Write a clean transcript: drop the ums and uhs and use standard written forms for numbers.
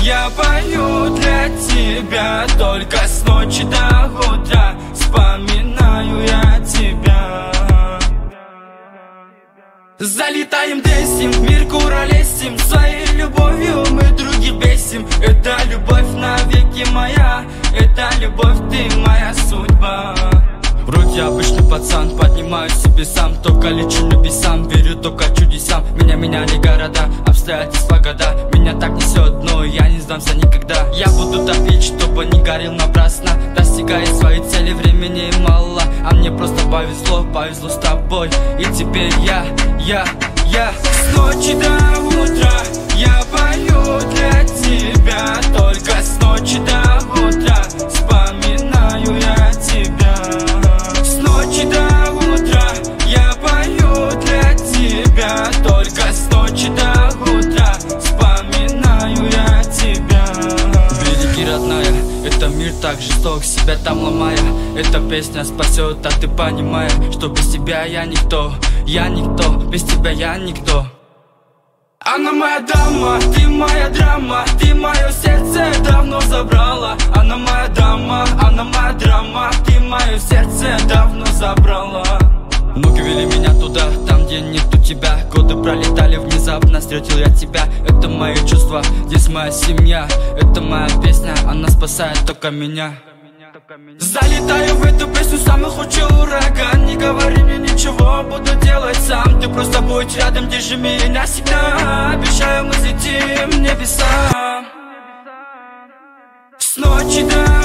я пою для тебя. Только с ночи до утра вспоминаю я тебя. Залетаем, десим, в мир куролесим, своей любовью мы других бесим. Это любовь навеки моя, это любовь, ты моя судьба. Вроде обычный пацан, поднимаю себе сам, только лечу небесам, верю только чудесам. Меня меняли города, обстоятельства, года. Меня так несет, но я не сдамся никогда. Я буду топить, чтобы не горел напрасно. Достигая своей цели, времени мало, а мне просто повезло, повезло с тобой. И теперь я с ночи до утра я пою для тебя. Только с ночи до утра вспоминаю я тебя. С ночи до утра я пою для тебя. Только с ночи до утра вспоминаю я тебя. Береги, родная, это мир так жесток, себя там ломая. Эта песня спасет, а ты понимаешь, что без тебя я никто, без тебя я никто. Она моя дама, ты моя драма, ты мое сердце давно забрала. Она моя дама, она моя драма, ты мое сердце давно забрала. Ноги вели меня туда, там где нету тебя. Годы пролетали внезапно, встретил я тебя. Это мои чувства, здесь моя семья. Это моя песня, она спасает только меня. Залетаю в эту песню, самый худший ураган. Не говори мне ничего, буду делать сам. Ты просто будь рядом, держи меня всегда. Обещаю, мы взлетим в небеса. С ночи до